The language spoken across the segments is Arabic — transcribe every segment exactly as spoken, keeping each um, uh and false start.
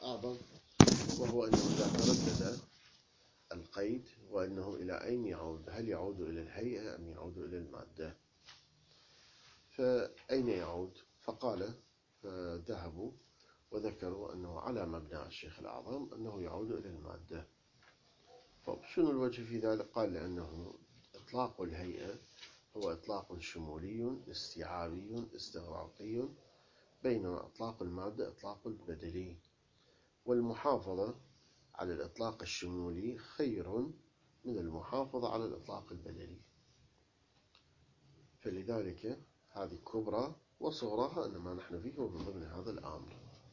الأعظم، وهو أنه إذا تردد القيد وأنه إلى أين يعود، هل يعود إلى الهيئة أم يعود إلى المادة؟ فأين يعود؟ فقال فذهبوا وذكروا أنه على مبنى الشيخ الأعظم أنه يعود إلى المادة. فشنو الوجه في ذلك؟ قال لأنه إطلاق الهيئة هو إطلاق شمولي استيعابي استغراقي، بينما إطلاق المادة إطلاق بدلي، والمحافظة على الإطلاق الشمولي خير من المحافظة على الإطلاق البدلي. فلذلك هذه كبرى وصغراها أن ما نحن فيه هو من ضمن هذا الأمر.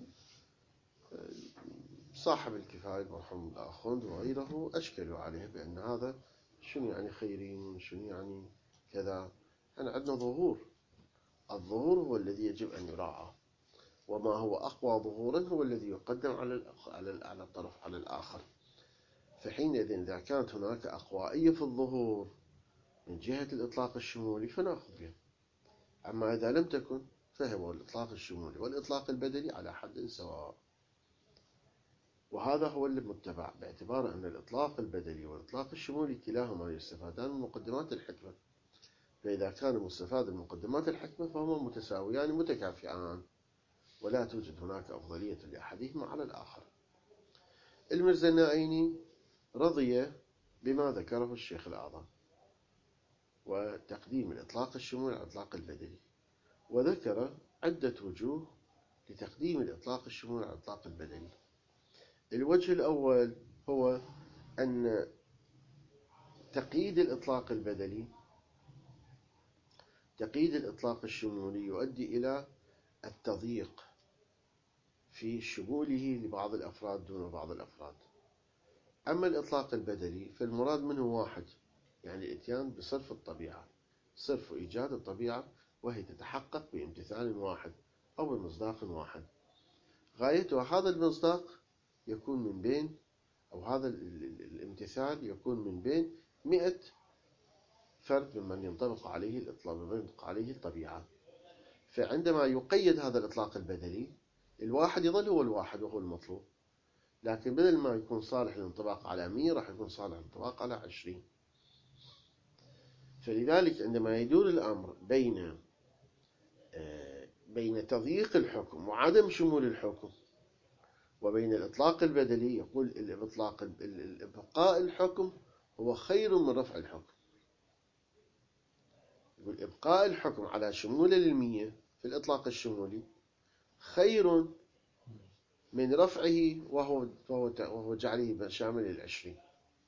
صاحب الكفاية المرحوم الآخوند وغيره أشكلوا عليه بأن هذا شنو يعني خيرين، شنو يعني كذا. يعني عندنا ظهور، الظهور هو الذي يجب أن يراعى، وما هو أقوى ظهورا هو الذي يقدم على على الطرف على الآخر. فحينئذ إذا كانت هناك أقوائية في الظهور من جهة الإطلاق الشمولي فنأخذ به، أما إذا لم تكن فهو الإطلاق الشمولي والإطلاق البدلي على حد سواء. وهذا هو المتبع، باعتبار أن الإطلاق البدلي والإطلاق الشمولي كلاهما يستفادان من مقدمات الحكمة، فإذا كان مستفاد من مقدمات الحكمة فهما متساويان متكافئان، ولا توجد هناك أفضلية لأحدهما على الآخر. المرزا النائيني رضي بما ذكره الشيخ الأعظم وتقديم الإطلاق الشمولي على الإطلاق البدلي، وذكر عدة وجوه لتقديم الإطلاق الشمولي على الإطلاق البدلي. الوجه الأول هو أن تقييد الإطلاق البدلي تقييد الإطلاق الشمولي يؤدي إلى التضييق في شموله لبعض الأفراد دون بعض الأفراد. أما الإطلاق البدلي فالمراد منه واحد، يعني الإتيان بصرف الطبيعة، صرف إيجاد الطبيعة، وهي تتحقق بامتثال واحد أو بمصداق واحد. غايتها هذا المصداق يكون من بين، أو هذا الامتثال يكون من بين مئة فرد ممن ينطبق عليه الإطلاق ينطبق عليه الطبيعة. فعندما يقيد هذا الإطلاق البدلي الواحد يظل هو الواحد وهو المطلوب، لكن بدل ما يكون صالح للانطباق على مئة راح يكون صالح للانطباق على عشرين. فلذلك عندما يدور الأمر بين بين تضييق الحكم وعدم شمول الحكم وبين الإطلاق البدلي، يقول الإطلاق الإبقاء الحكم هو خير من رفع الحكم. يقول إبقاء الحكم على شمول المية في الإطلاق الشمولي خير من رفعه وهو وهو وهو جعله شامل العشرين.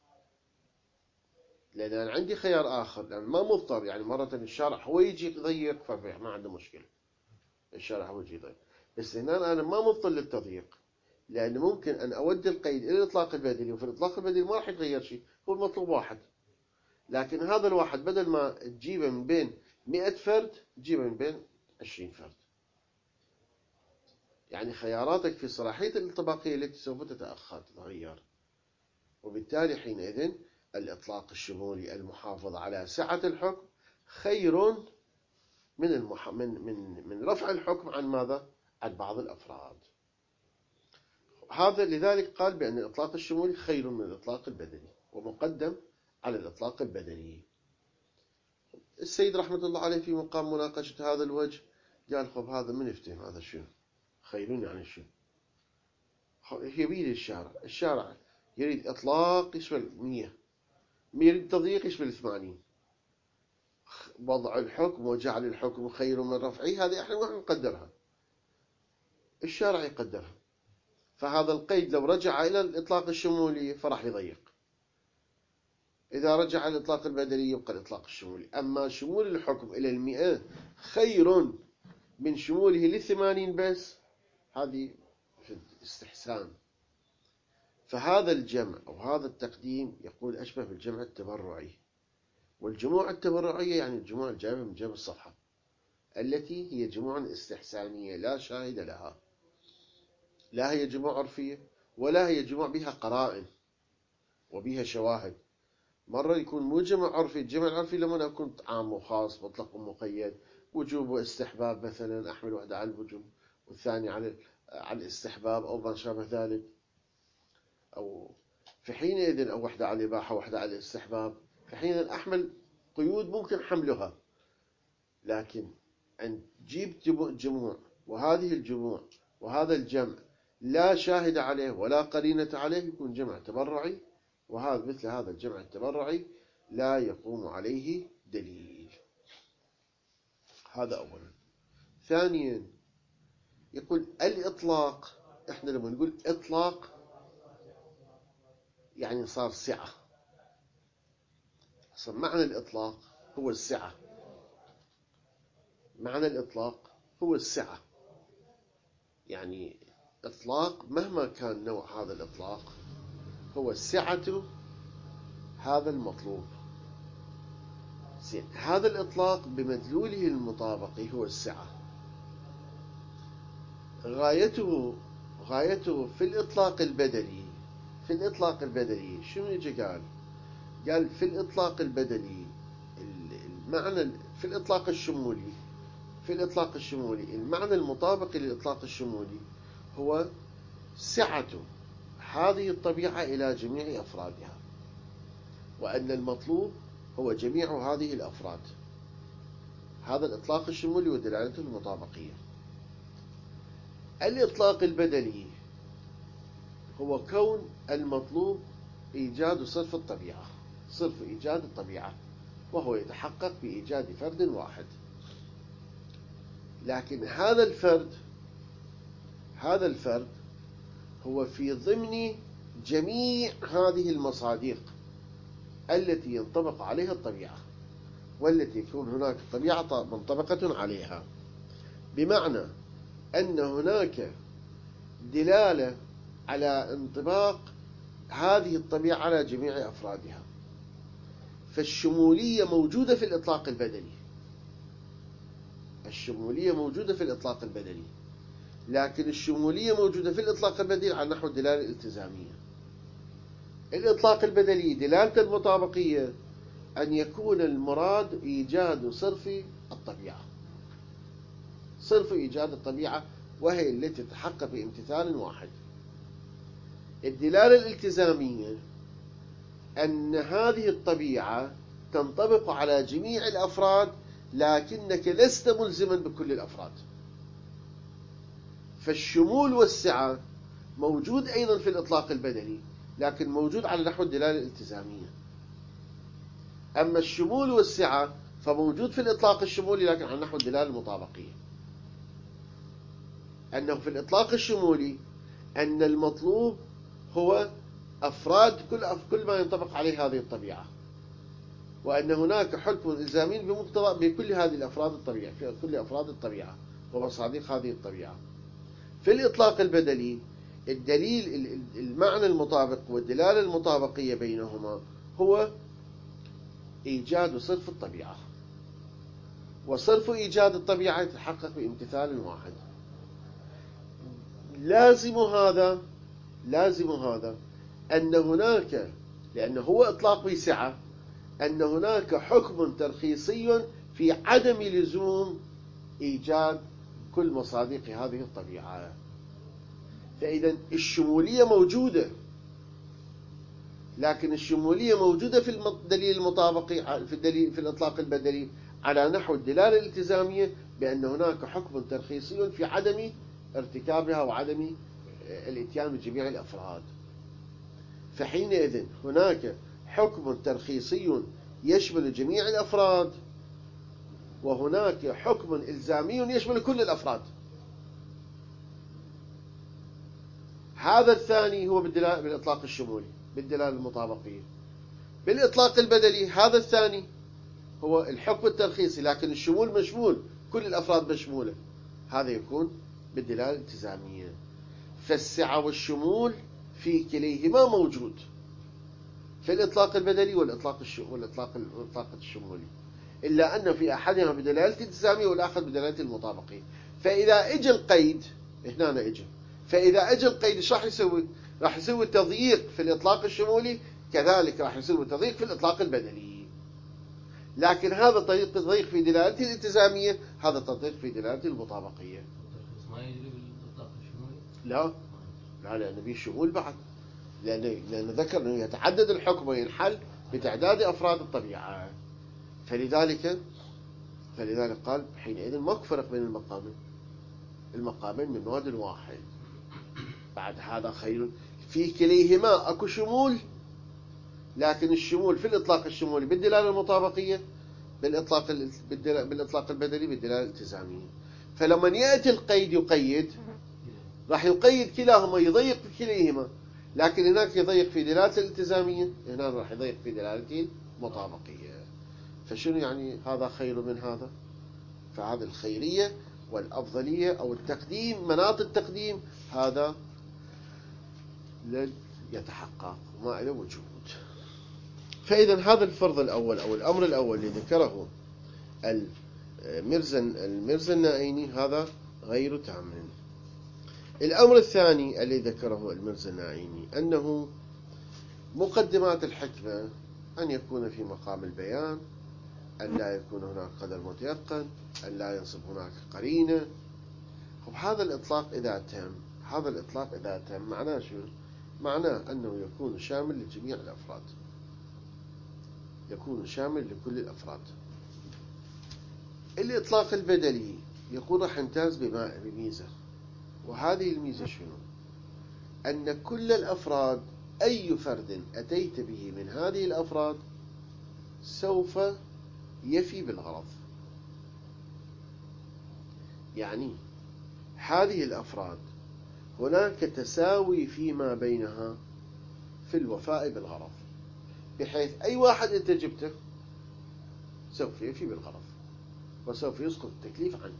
لأن أنا عندي خيار آخر، لأن ما مضطر، يعني مرة الشارع هو يجي يضيق فما عنده مشكلة، الشارع هو يجي يضيق، بس هنا أنا ما مضطر للتضييق، لأن ممكن أن أودي القيد إلى الإطلاق البدلي، وفي الإطلاق البدلي ما راح يتغير شيء، هو المطلوب واحد، لكن هذا الواحد بدل ما تجيبه من بين مئة فرد تجيبه من بين عشرين فرد. يعني خياراتك في صلاحية الانطباقية التي سوف تتأخر تتغير، وبالتالي حينئذ الإطلاق الشمولي المحافظ على سعة الحكم خير من المح... من من من رفع الحكم عن ماذا؟ عن بعض الأفراد. هذا لذلك قال بأن الإطلاق الشمولي خير من الإطلاق البدني ومقدم على الإطلاق البدني. السيد رحمة الله عليه في مقام مناقشة هذا الوجه قال خب هذا من يفتهم هذا شنو خيرون يعني شنو؟ يبيد الشارع الشارع يريد إطلاق يشمل مية، يريد تضييق يشمل ثمانين. وضع الحكم وجعل الحكم خير من رفعه هذه احنا ما نقدرها، الشارع يقدرها. فهذا القيد لو رجع إلى الإطلاق الشمولي فراح يضيق، إذا رجع إلى الإطلاق البدلي يبقى الإطلاق الشمولي. أما شمول الحكم إلى المئة خير من شموله للثمانين بس، هذه في الاستحسان. فهذا الجمع أو هذا التقديم يقول أشبه بالجمع التبرعي، والجموع التبرعية يعني الجموع الجايبة من جنب الصفحة التي هي جموع استحسانية لا شاهد لها، لا هي جموع عرفية ولا هي جموع بها قرائن وبها شواهد. مرة يكون مو جمع عرفي، الجمع العرفي لما يكون عام وخاص مطلق ومقيد، وجوب واستحباب مثلا أحمل واحدة على الوجوب والثاني على على الاستحباب أو ما شابه ذلك، أو في حينئذ أو وحدة على الإباحة وحدة على الاستحباب، في حينئذ أحمل قيود ممكن حملها. لكن أن تجيب جموع وهذه الجموع وهذا الجمع لا شاهد عليه ولا قرينة عليه يكون جمع تبرعي، وهذا مثل هذا الجمع التبرعي لا يقوم عليه دليل. هذا أولا. ثانيا يقول الإطلاق، إحنا لما نقول إطلاق يعني صار سعة. أصلا معنى الإطلاق هو السعة، معنى الإطلاق هو السعة. يعني إطلاق مهما كان نوع هذا الإطلاق هو سعة هذا المطلوب. هذا الإطلاق بمدلوله المطابقي هو السعة. غايته غايته في الإطلاق البدلي. في الإطلاق البدلي شنو يجي قال؟ قال في الإطلاق البدلي المعنى في الإطلاق الشمولي في الإطلاق الشمولي المعنى المطابق للإطلاق الشمولي هو سعة هذه الطبيعة إلى جميع أفرادها، وأن المطلوب هو جميع هذه الأفراد. هذا الإطلاق الشمولي ودلالته المطابقية. الإطلاق البدلي هو كون المطلوب إيجاد صرف الطبيعة، صرف إيجاد الطبيعة، وهو يتحقق بإيجاد فرد واحد. لكن هذا الفرد هذا الفرد هو في ضمن جميع هذه المصادق التي ينطبق عليها الطبيعة، والتي يكون هناك طبيعة منطبقة عليها، بمعنى أن هناك دلالة على انطباق هذه الطبيعة على جميع أفرادها. فالشمولية موجودة في الإطلاق البدلي الشمولية موجودة في الإطلاق البدلي لكن الشمولية موجودة في الإطلاق البدلي على نحو الدلالة الالتزامية. الإطلاق البدلي دلالة المطابقية أن يكون المراد إيجاد صرف الطبيعة، صرف إيجاد الطبيعة، وهي التي تتحقق بامتثال واحد. الدلالة الالتزامية أن هذه الطبيعة تنطبق على جميع الأفراد لكنك لست ملزما بكل الأفراد. فالشمول والسعة موجود أيضا في الإطلاق البدلي لكن موجود على نحو الدلالة الالتزامية. أما الشمول والسعة فموجود في الإطلاق الشمولي لكن على نحو الدلالة المطابقية. أنه في الإطلاق الشمولي أن المطلوب هو أفراد كل كل ما ينطبق عليه هذه الطبيعة، وأن هناك حكم إلزامي بمقتضى بكل هذه الأفراد الطبيعة في كل أفراد الطبيعة ومصادق هذه الطبيعة. في الإطلاق البدلي الدليل المعنى المطابق والدلالة المطابقية بينهما هو إيجاد صرف الطبيعة، وصرف إيجاد الطبيعة يتحقق بامتثال واحد. لازم هذا لازم هذا أن هناك، لأنه هو إطلاق بسعة، أن هناك حكم ترخيصي في عدم لزوم إيجاد كل مصادق هذه الطبيعة. فإذا الشمولية موجودة، لكن الشمولية موجودة في الدليل المطابقي في الدليل في الإطلاق البدلي على نحو الدلالة الالتزامية بأن هناك حكم ترخيصي في عدم ارتكابها وعدم الاتيان بجميع الأفراد. فحينئذ هناك حكم ترخيصي يشمل جميع الأفراد، وهناك حكم إلزامي يشمل كل الأفراد. هذا الثاني هو بالدلالة بالإطلاق الشمولي بالدلالة المطابقية. بالإطلاق البدلي هذا الثاني هو الحكم الترخيصي لكن الشمول مشمول، كل الأفراد مشمولة، هذا يكون بالدلالة الالتزامية. فالسعة والشمول في كليهما موجود في الإطلاق البدلي والإطلاق والإطلاق الإطلاق الشمولي، إلا أن في أحدهما بدلالة الالتزامية والآخر بدلالة المطابقية. فإذا إجى القيد هنا إجى فإذا إجى القيد إيش راح يسوي؟ راح يسوي تضييق في الإطلاق الشمولي، كذلك راح يسوي تضييق في الإطلاق البدلي. لكن هذا طريق تضييق في دلالته الالتزامية، هذا تضييق في دلالته المطابقية. ما يجري لا لا، لأن به شمول بعد، لأن لأن ذكر أنه يتعدد الحكم وينحل بتعداد أفراد الطبيعة. فلذلك فلذلك قال حينئذ ماكو فرق بين المقامين، المقامين من واد واحد. بعد هذا خير في كليهما أكو شمول، لكن الشمول في الإطلاق الشمولي بالدلالة المطابقية، بالإطلاق بالإطلاق البدلي بالدلالة الالتزامية. فلما يأتي القيد يقيد راح يقيد كلاهما، يضيق في كليهما، لكن هناك يضيق في دلالة الالتزامية، هنا راح يضيق في دلالة المطابقية. فشنو يعني هذا خير من هذا؟ فهذه الخيرية والأفضلية أو التقديم، مناط التقديم هذا لن يتحقق وما له وجود. فإذا هذا الفرض الأول أو الأمر الأول اللي ذكره المرزا المرزا-النائيني هذا غير تام. الأمر الثاني الذي ذكره المرزا-النائيني أنه مقدمات الحكمة أن يكون في مقام البيان، أن لا يكون هناك قدر متيقن، أن لا ينصب هناك قرينة. هذا الإطلاق إذا تم هذا الإطلاق إذا تم معناه شو؟ معناه أنه يكون شامل لجميع الأفراد، يكون شامل لكل الأفراد. الإطلاق البدلي يقول راح يمتاز بميزة، وهذه الميزة شنو؟ أن كل الأفراد أي فرد أتيت به من هذه الأفراد سوف يفي بالغرض. يعني هذه الأفراد هناك تساوي فيما بينها في الوفاء بالغرض، بحيث أي واحد أنت جبته سوف يفي بالغرض وسوف يسقط التكليف عنك.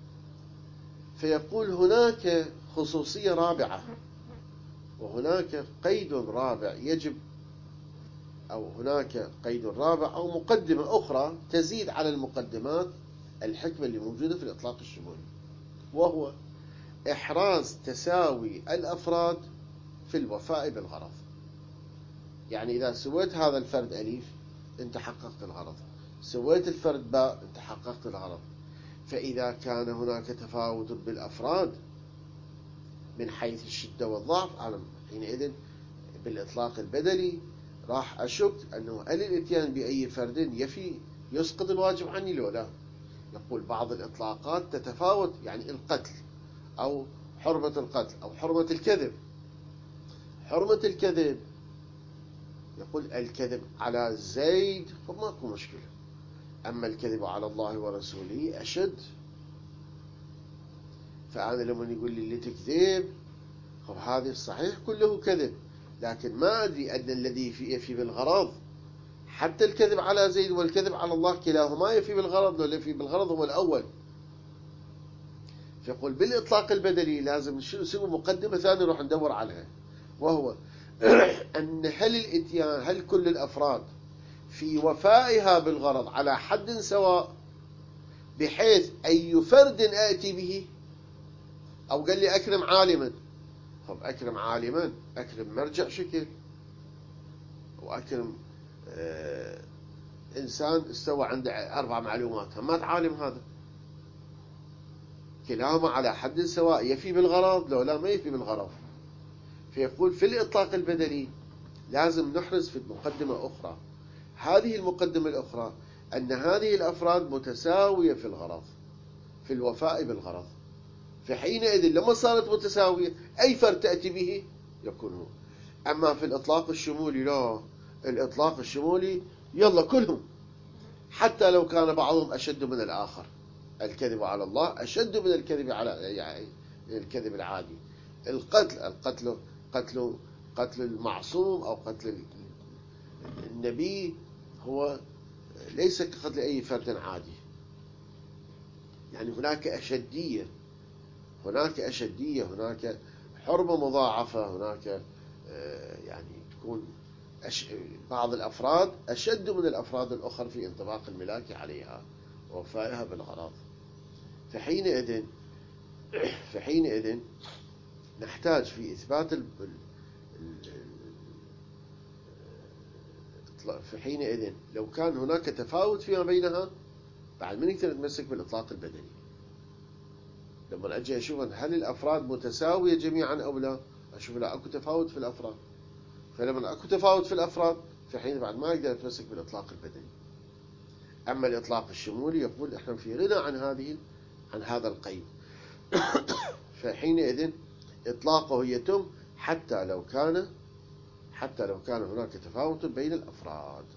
فيقول هناك خصوصية رابعة وهناك قيد رابع يجب، أو هناك قيد رابع أو مقدمة أخرى تزيد على المقدمات الحكمة اللي موجودة في الإطلاق الشمولي، وهو إحراز تساوي الأفراد في الوفاء بالغرض. يعني إذا سويت هذا الفرد أليف أنت حققت الغرض، سويت الفرد باء أنت حققت الغرض. فإذا كان هناك تفاوت بالأفراد من حيث الشدة والضعف، أنا حينئذ بالإطلاق البدلي راح أشك أنه هل الاتيان بأي فرد يفي يسقط الواجب عني لو لا. يقول بعض الإطلاقات تتفاوت، يعني القتل أو حرمة القتل أو حرمة الكذب. حرمة الكذب يقول الكذب على زيد فماكو مشكلة، أما الكذب على الله ورسوله أشد. فأنا لما يقول لي اللي تكذب، طب هذا الصحيح كله كذب، لكن ما أدري أن الذي يفي بالغرض، حتى الكذب على زيد والكذب على الله كلاهما يفي بالغرض، لو يفي بالغرض هو الأول. فيقول بالإطلاق البدلي لازم نسوي مقدمة ثانية نروح ندور عليها، وهو أن هل الاتيان هل كل الأفراد في وفائها بالغرض على حد سواء، بحيث أي فرد آتي به، أو قال لي أكرم عالما، طب أكرم عالما أكرم مرجع شكل، وأكرم آه إنسان استوى عنده أربع معلومات هم عالم، هذا كلاهما على حد سواء يفي بالغرض لو لا ما يفي بالغرض. فيقول في الإطلاق البدلي لازم نحرز في المقدمة أخرى، هذه المقدمة الأخرى أن هذه الأفراد متساوية في الغرض، في الوفاء بالغرض. فحينئذ لما صارت متساوية أي فرد تأتي به يكون هو. أما في الإطلاق الشمولي لا، الإطلاق الشمولي يلا كلهم، حتى لو كان بعضهم أشد من الآخر. الكذب على الله أشد من الكذب على يعني الكذب العادي. القتل القتل قتل قتل المعصوم أو قتل النبي هو ليس كقتل أي فرد عادي. يعني هناك أشدية، هناك أشدية، هناك حرمة مضاعفة، هناك يعني تكون بعض الأفراد أشد من الأفراد الأخرى في انطباق الملاك عليها ووفائها بالغرض. فحينئذ فحينئذ نحتاج في إثبات ال... فحينئذ لو كان هناك تفاوت فيما بينها بعد من يقدر نتمسك بالإطلاق البدني. لما أجي أشوف هل الأفراد متساوية جميعا أو لا، أشوف لا أكو تفاوت في الأفراد. فلما أكو تفاوت في الأفراد في حين بعد ما أقدر أتمسك بالإطلاق البدني. أما الإطلاق الشمولي يقول إحنا في غنى عن هذه عن هذا القيد. فحينئذ إطلاقه يتم حتى لو كان حتى لو كان هناك تفاوت بين الأفراد.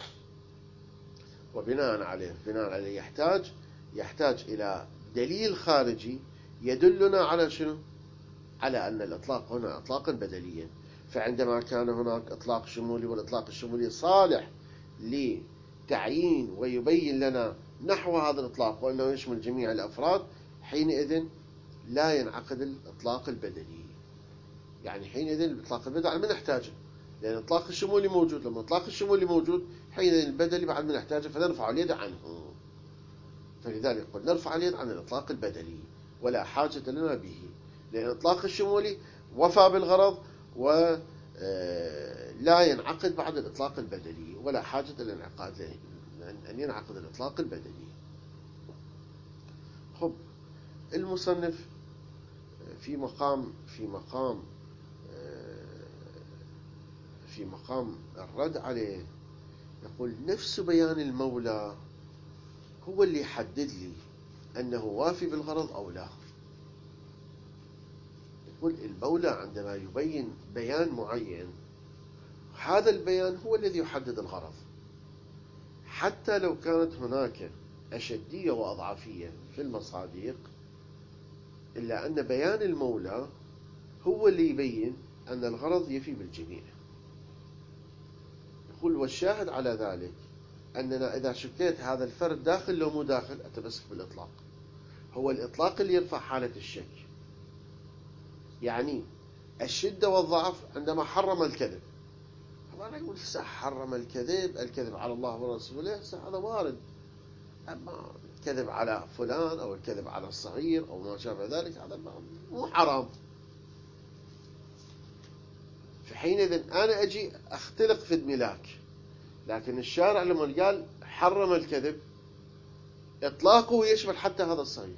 وبناء عليه بناء عليه يحتاج يحتاج إلى دليل خارجي يدلنا على شنو؟ على أن الإطلاق هنا إطلاقا بدليا. فعندما كان هناك إطلاق شمولي والإطلاق الشمولي صالح لتعيين ويبين لنا نحو هذا الإطلاق وأنه يشمل جميع الأفراد، حينئذ لا ينعقد الإطلاق البدلي. يعني حينئذ الإطلاق البدلي ما نحتاجه، لأن الإطلاق الشمولي موجود. لما الإطلاق الشمولي موجود حينئذ البدلي بعد ما نحتاجه فنرفع اليد عنه. فلذلك قل نرفع اليد عن الإطلاق البدلي ولا حاجة لنا به، لأن الإطلاق الشمولي وفى بالغرض ولا ينعقد بعد الإطلاق البدلي، ولا حاجة للانعقاد أن ينعقد الإطلاق البدلي. خب المصنف في مقام في مقام في مقام الرد عليه يقول نفس بيان المولى هو اللي يحدد لي أنه وافي بالغرض أو لا. يقول المولى عندما يبين بيان معين هذا البيان هو الذي يحدد الغرض، حتى لو كانت هناك أشدية وأضعفية في المصادق، إلا أن بيان المولى هو اللي يبين أن الغرض يفي بالجميع. يقول والشاهد على ذلك أننا إذا شكيت هذا الفرد داخل لو مو داخل أتمسك بالإطلاق. هو الإطلاق اللي يرفع حالة الشك. يعني الشدة والضعف عندما حرم الكذب، طبعا يقول حرم الكذب الكذب على الله ورسوله هذا وارد، أما الكذب على فلان أو الكذب على الصغير أو ما شابه ذلك هذا مو حرام. في حينئذ أنا أجي أختلق في الملاك، لكن الشارع لما قال حرم الكذب إطلاقه يشمل حتى هذا الصغير.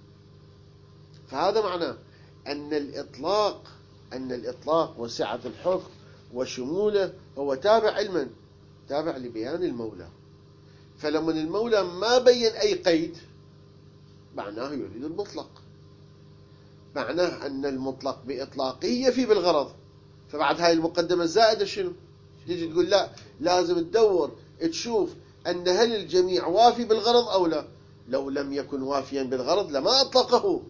فهذا معناه أن الإطلاق أن الإطلاق وسعة الحكم وشموله هو تابع علما تابع لبيان المولى. فلما المولى ما بين أي قيد معناه يريد المطلق، معناه أن المطلق بإطلاقية في بالغرض. فبعد هاي المقدمة الزائدة شنو؟ تيجي تقول لا لازم تدور تشوف أن هل الجميع وافي بالغرض أو لا. لو لم يكن وافيا بالغرض لما أطلقه.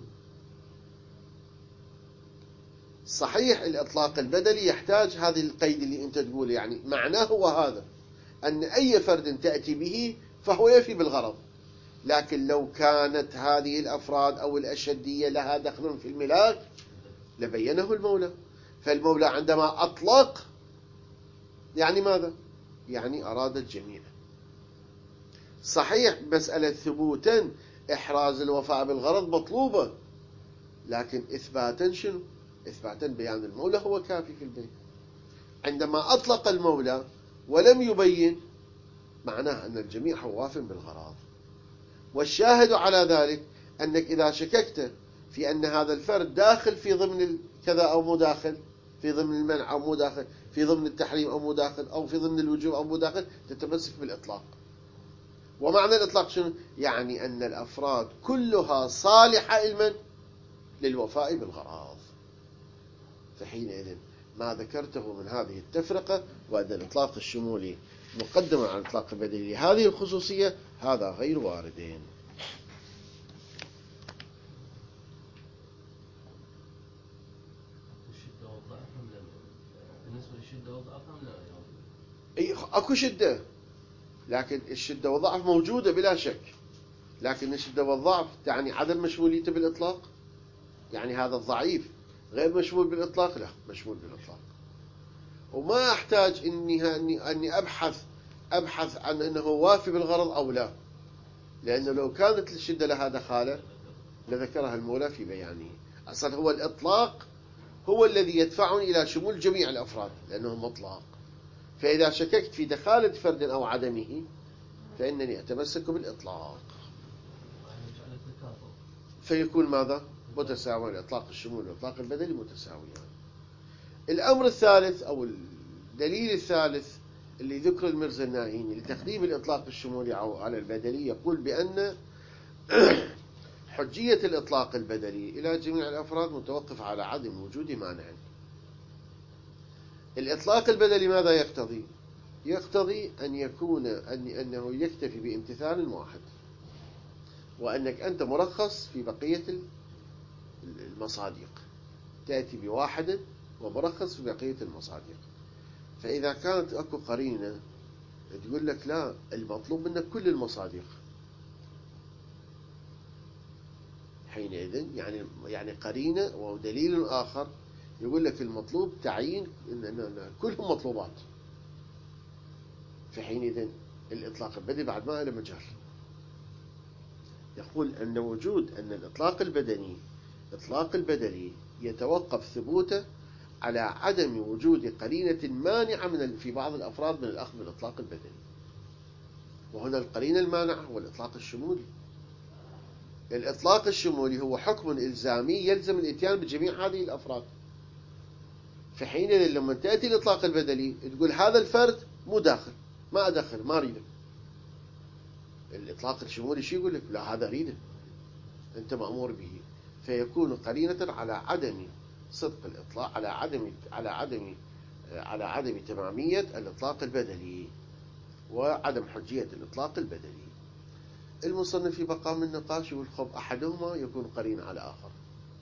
صحيح الإطلاق البدلي يحتاج هذه القيد اللي أنت تقول، يعني معناه هو هذا أن أي فرد تأتي به فهو يفي بالغرض. لكن لو كانت هذه الأفراد أو الأشدية لها دخل في الملاك لبينه المولى. فالمولى عندما أطلق يعني ماذا؟ يعني أراد الجميع. صحيح مسألة ثبوتا إحراز الوفاء بالغرض مطلوبة، لكن إثباتا شنو؟ إثباتا بيان المولى هو كافي في البيت. عندما أطلق المولى ولم يبين معناه أن الجميع هو واف بالغرض. والشاهد على ذلك أنك إذا شككت في أن هذا الفرد داخل في ضمن كذا أو مو داخل، في ضمن المنع أو مو داخل، في ضمن التحريم أو مو داخل، أو في ضمن الوجوب أو مو داخل، تتمسك بالإطلاق. ومعنى الإطلاق شنو؟ يعني أن الأفراد كلها صالحة علما للوفاء بالغرض. فحينئذ ما ذكرته من هذه التفرقة وأن الإطلاق الشمولي مقدما على الإطلاق البدلي لهذه الخصوصية هذا غير واردين. بالنسبة للشدة والضعف لا أي أكو شدة، لكن الشدة والضعف موجودة بلا شك، لكن الشدة والضعف تعني عدم مشموليته بالإطلاق. يعني هذا الضعيف غير مشمول بالإطلاق، لا مشمول بالإطلاق. وما أحتاج إني أني أني أبحث أبحث عن أنه وافي بالغرض أو لا، لأنه لو كانت الشدة لها دخالة لذكرها المولى في بيانه. أصلا هو الإطلاق هو الذي يدفعني إلى شمول جميع الأفراد لأنه مطلق. فإذا شككت في دخالة فرد أو عدمه فإنني أتمسك بالإطلاق. فيكون ماذا؟ متساويان، الإطلاق الشمولي والإطلاق البدلي متساويان. الأمر الثالث أو الدليل الثالث اللي ذكر المرزا الناهيني لتقديم الإطلاق الشمولي على البدلي، يقول بأن حجية الإطلاق البدلي إلى جميع الأفراد متوقف على عدم وجود مانع. الإطلاق البدلي ماذا يقتضي؟ يقتضي أن يكون أن أنه يكتفي بامتثال واحد، وأنك أنت مرخص في بقية المصادق، تأتي بواحد ومرخص في بقية المصادق. فإذا كانت أكو قرينة تقول لك لا، المطلوب منك كل المصادق، حينئذ يعني يعني قرينة ودليل آخر يقول لك المطلوب تعيين إن كلهم مطلوبات، في حينئذ الإطلاق البدني بعد ما له مجال. يقول أن وجود أن الإطلاق البدني إطلاق البدني يتوقف ثبوته على عدم وجود قرينة مانعة من في بعض الأفراد من الأخذ بالإطلاق البدني. وهنا القرينة المانعة هو الإطلاق الشمولي. الإطلاق الشمولي هو حكم إلزامي يلزم الإتيان بجميع هذه الأفراد. في حينئذ لما تأتي الإطلاق البدني تقول هذا الفرد مو داخل، ما أدخل، ما أريده. الإطلاق الشمولي شو يقول لك؟ لا، هذا أريده، أنت مأمور به. فيكون قرينة على عدم صدق الإطلاق، على عدم على عدم على عدم تمامية الإطلاق البدني وعدم حجية الإطلاق البدني. المصنف في مقام النقاش يقول خب أحدهما يكون قرين على آخر.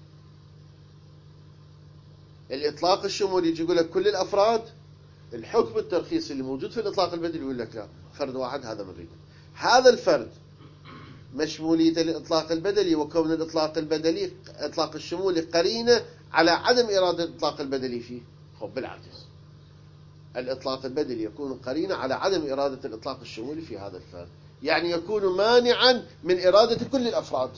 الإطلاق الشمولي يجي يقول لك كل الأفراد، الحكم الترخيصي اللي موجود في الإطلاق البدني يقول لك لا، فرد واحد هذا مريد، هذا الفرد مشمولية الإطلاق البدني وكون الإطلاق البدني إطلاق الشمولي قرينة على عدم إرادة الإطلاق البدني فيه. خب بالعكس، الإطلاق البدني يكون قرينة على عدم إرادة الإطلاق الشمولي في هذا الفرد، يعني يكون مانعا من إرادة كل الأفراد.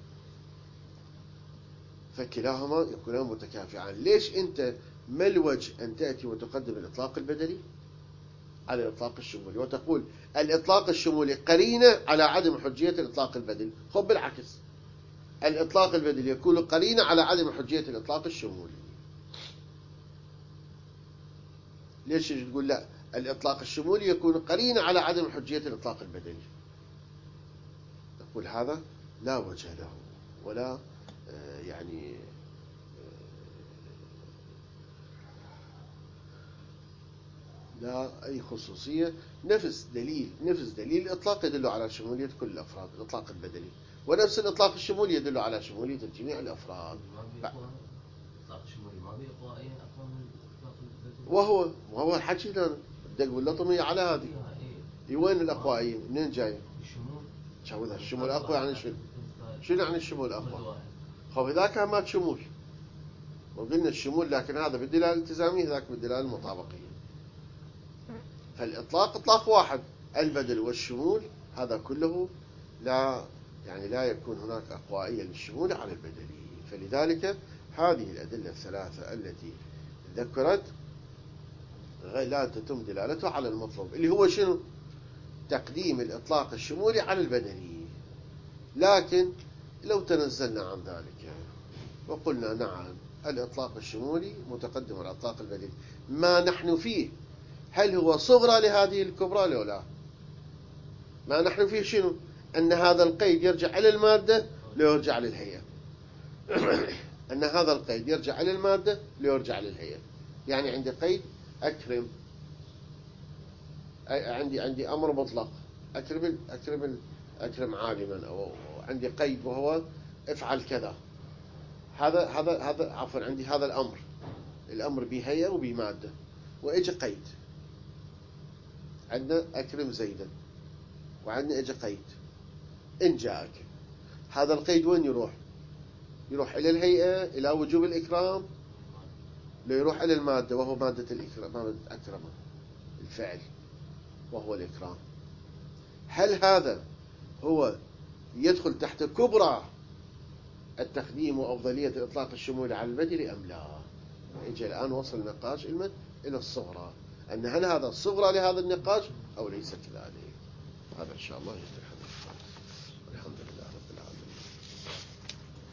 فكلاهما يكونان متكافئان. ليش أنت ما الوجه أن تأتي وتقدم الإطلاق البدني على الإطلاق الشمولي وتقول الإطلاق الشمولي قرينة على عدم حجية الإطلاق البدني؟ خب بالعكس، الإطلاق البدني يكون قرينة على عدم حجية الإطلاق الشمولي. ليش تقول لا، الإطلاق الشمولي يكون قرينة على عدم حجية الإطلاق البدني؟ نقول هذا لا وجه له ولا يعني لا أي خصوصية. نفس دليل نفس دليل الإطلاق يدل على شمولية كل الأفراد، الإطلاق البدني، ونفس الإطلاق الشمولي يدل على شمولية جميع الأفراد. وهو وهو الحكي لنا بدك ولا طمية على هذه. وين الأقوائية؟ منين جاي؟ شو الشمول أقوى يعني شنو؟ شنو يعني الشمول أقوى؟ خب ذاك ما شمول، وقلنا الشمول لكن هذا بالدلالة الالتزامية، ذاك بالدلالة المطابقية. فالإطلاق إطلاق واحد، البدل والشمول هذا كله لا يعني لا يكون هناك أقوائية للشمول على البدلي. فلذلك هذه الأدلة الثلاثة التي ذكرت لا تتم دلالته على المطلوب، اللي هو شنو؟ تقديم الإطلاق الشمولي على البدلي. لكن لو تنزلنا عن ذلك وقلنا نعم الإطلاق الشمولي متقدم على الإطلاق البدلي، ما نحن فيه هل هو صغرى لهذه الكبرى لو لا؟ ما نحن فيه شنو؟ أن هذا القيد يرجع إلى المادة ليرجع للهيئة. أن هذا القيد يرجع إلى المادة ليرجع للهيئة. يعني عندي قيد أكرم، عندي عندي أمر مطلق أكرم أكرم أكرم عالما، أو عندي قيد وهو افعل كذا. هذا هذا هذا عفوا عندي هذا الأمر، الأمر بهيئة وبمادة، وإجا قيد عندنا أكرم زيدا، وعندنا إجا قيد إن جاءك. هذا القيد وين يروح؟ يروح إلى الهيئة إلى وجوب الإكرام، لا يروح إلى المادة وهو مادة الإكرام، مادة أكرم الفعل وهو الإكرام. هل هذا هو يدخل تحت كبرى التقديم وأفضلية الإطلاق الشمولي على البدل أم لا؟ إجا الآن وصل النقاش إلى الصغرى، أن هل هذا الصغرى لهذا النقاش أو ليس كذلك؟ هذا إن شاء الله يفتح النقاش. الحمد لله رب العالمين.